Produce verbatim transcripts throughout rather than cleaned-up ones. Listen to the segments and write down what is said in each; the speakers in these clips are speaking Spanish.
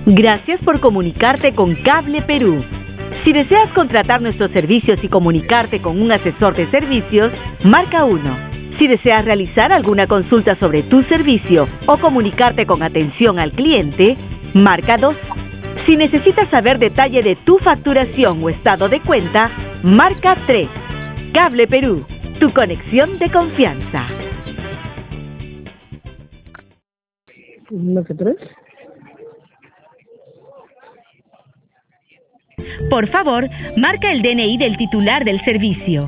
Gracias por comunicarte con Cable Perú. Si deseas contratar nuestros servicios y comunicarte con un asesor de servicios, marca uno. Si deseas realizar alguna consulta sobre tu servicio o comunicarte con atención al cliente, marca dos. Si necesitas saber detalle de tu facturación o estado de cuenta, marca tres. Cable Perú, tu conexión de confianza. ¿Marca tres? Por favor, marca el D N I del titular del servicio.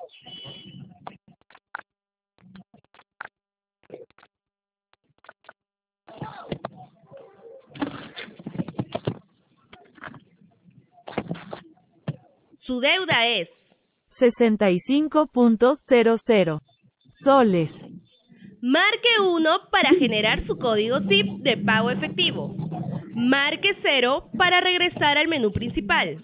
Su deuda es sesenta y cinco punto cero cero soles. Marque uno para generar su código S I P de pago efectivo. Marque cero para regresar al menú principal.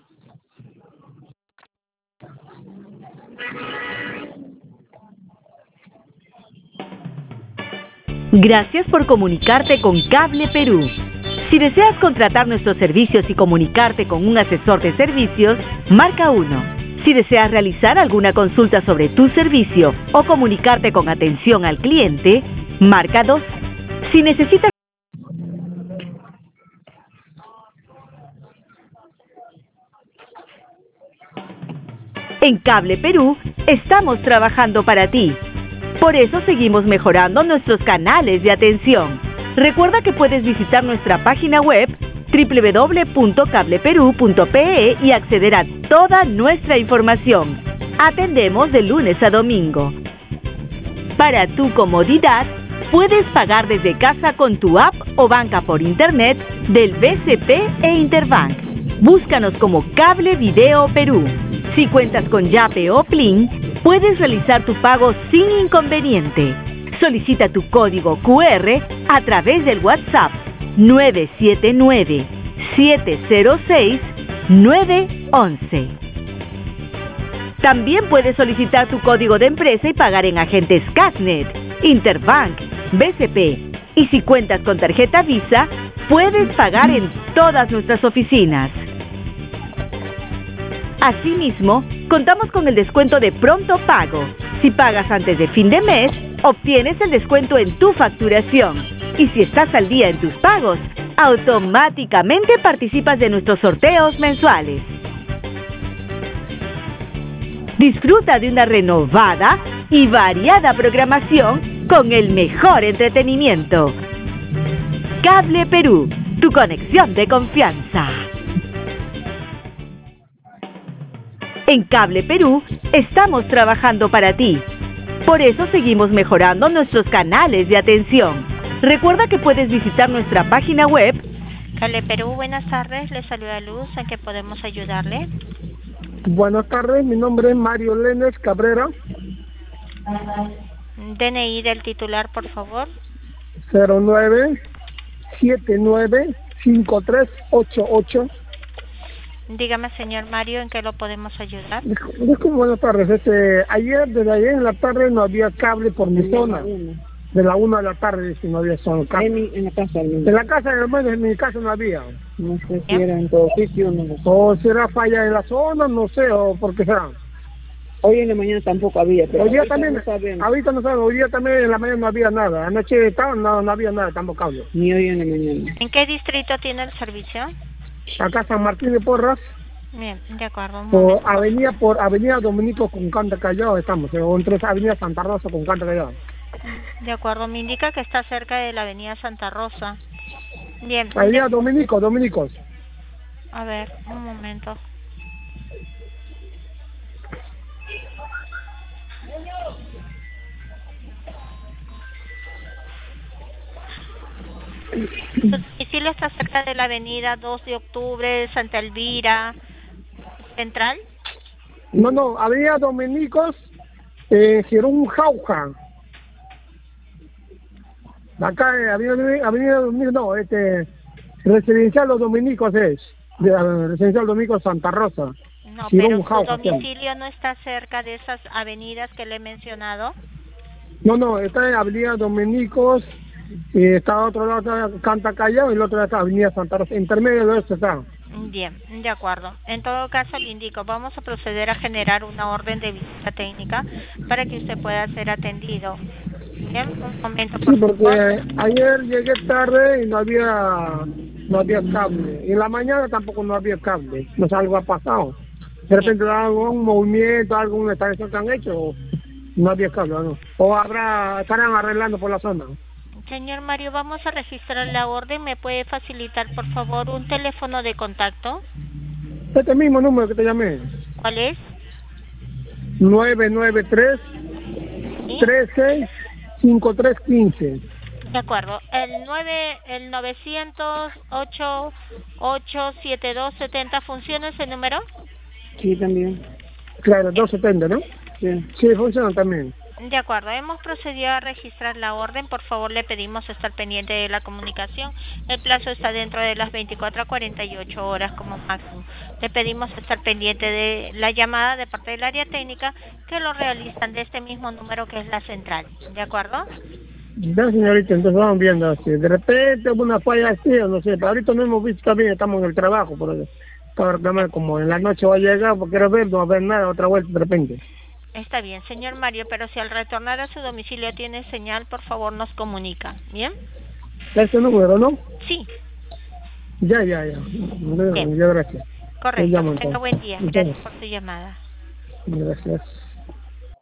Gracias por comunicarte con Cable Perú. Si deseas contratar nuestros servicios y comunicarte con un asesor de servicios, marca uno. Si deseas realizar alguna consulta sobre tu servicio o comunicarte con atención al cliente, marca dos. Si necesitas En Cable Perú, estamos trabajando para ti. Por eso seguimos mejorando nuestros canales de atención. Recuerda que puedes visitar nuestra página web doble u doble u doble u punto cable perú punto pe e y acceder a toda nuestra información. Atendemos de lunes a domingo. Para tu comodidad, puedes pagar desde casa con tu app o banca por internet del B C P e Interbank. Búscanos como Cable Video Perú. Si cuentas con Yape o Plin, puedes realizar tu pago sin inconveniente. Solicita tu código cu erre a través del WhatsApp nueve siete nueve, siete cero seis, nueve uno uno. También puedes solicitar tu código de empresa y pagar en agentes Cashnet, Interbank, B C P. Y si cuentas con tarjeta Visa, puedes pagar en todas nuestras oficinas. Asimismo, contamos con el descuento de pronto pago. Si pagas antes de fin de mes, obtienes el descuento en tu facturación. Y si estás al día en tus pagos, automáticamente participas de nuestros sorteos mensuales. Disfruta de una renovada y variada programación con el mejor entretenimiento. Cable Perú, tu conexión de confianza. En Cable Perú, estamos trabajando para ti. Por eso seguimos mejorando nuestros canales de atención. Recuerda que puedes visitar nuestra página web. Cable Perú, buenas tardes. Le saluda Luz. ¿En qué podemos ayudarle? Buenas tardes, mi nombre es Mario Lenes Cabrera. D N I del titular, por favor. cero nueve siete nueve cinco tres ocho ocho. Dígame, señor Mario, ¿en qué lo podemos ayudar? Disculpe, buenas tardes. Este, ayer, desde ayer en la tarde no había cable por mi zona. De la una de la tarde, si no había zona. En, mi, en la casa. En la casa, hermano, en mi casa no había. No sé si era en todo sitio, no lo sé. O será falla en la zona, no sé, o por qué será. Hoy en la mañana tampoco había, pero hoy día ahorita también, no sabemos. Ahorita no sabemos, hoy día también en la mañana no había nada. Anoche estaba, no, no había nada, tampoco cable. Ni hoy en la mañana. ¿En qué distrito tiene el servicio? Acá San Martín de Porras. Bien, de acuerdo. Por avenida, por avenida Dominico con Canta Callao estamos, o entre avenida Santa Rosa con Canta Callao. De acuerdo, me indica que está cerca de la avenida Santa Rosa. Bien. Avenida de... Dominico, Dominicos. A ver, un momento. ¿Su domicilio está cerca de la avenida dos de octubre, Santa Elvira, Central? No, no, avenida Dominicos, eh, Jerón Jauja. Acá, eh, avenida, avenida Dominicos, no, este, Residencial Los Dominicos es, de, uh, Residencial Dominicos Santa Rosa. No, Jerón pero su Jauja, domicilio no está cerca de esas avenidas que le he mencionado. No, no, está en avenida Dominicos, Y está otro lado, está, canta callado, y el otro está Avenida Santa Rosa. Intermedio de esto está. Bien, de acuerdo. En todo caso, le indico, vamos a proceder a generar una orden de visita técnica para que usted pueda ser atendido. Bien, un momento, por Sí, porque favor. ayer llegué tarde y no había no había cable. Y en la mañana tampoco no había cable. No sé, algo ha pasado. De repente algún movimiento, alguna instalación que han hecho, o no había cable, ¿no? O habrá, estarán arreglando por la zona. Señor Mario, vamos a registrar la orden. ¿Me puede facilitar, por favor, un teléfono de contacto? Este mismo número que te llamé. ¿Cuál es? nueve nueve tres, ¿Sí? tres seis, cinco tres uno cinco. De acuerdo. El nueve, el novecientos ocho, ocho siete dos setenta, ¿funciona ese número? Sí, también. Claro, doscientos setenta, ¿no? Sí. Sí, funciona también. De acuerdo, hemos procedido a registrar la orden. Por favor, le pedimos estar pendiente de la comunicación. El plazo está dentro de las veinticuatro a cuarenta y ocho horas como máximo. Le pedimos estar pendiente de la llamada de parte del área técnica, que lo realizan de este mismo número que es la central. ¿De acuerdo? Ya, señorita, entonces vamos viendo así. De repente hubo una falla así, o no sé, pero ahorita no hemos visto también, estamos en el trabajo, por eso. Para reclamar, como en la noche va a llegar, porque quiero ver, no va a ver nada, otra vuelta de repente. Está bien, señor Mario, pero si al retornar a su domicilio tiene señal, por favor nos comunica. ¿Bien? Ese número, ¿no? Sí, Ya, ya, ya. Ya, Bien. ya, gracias. Te correcto. llamo, Tenga entonces. buen día. Muchas Gracias gracias. por su llamada. Gracias.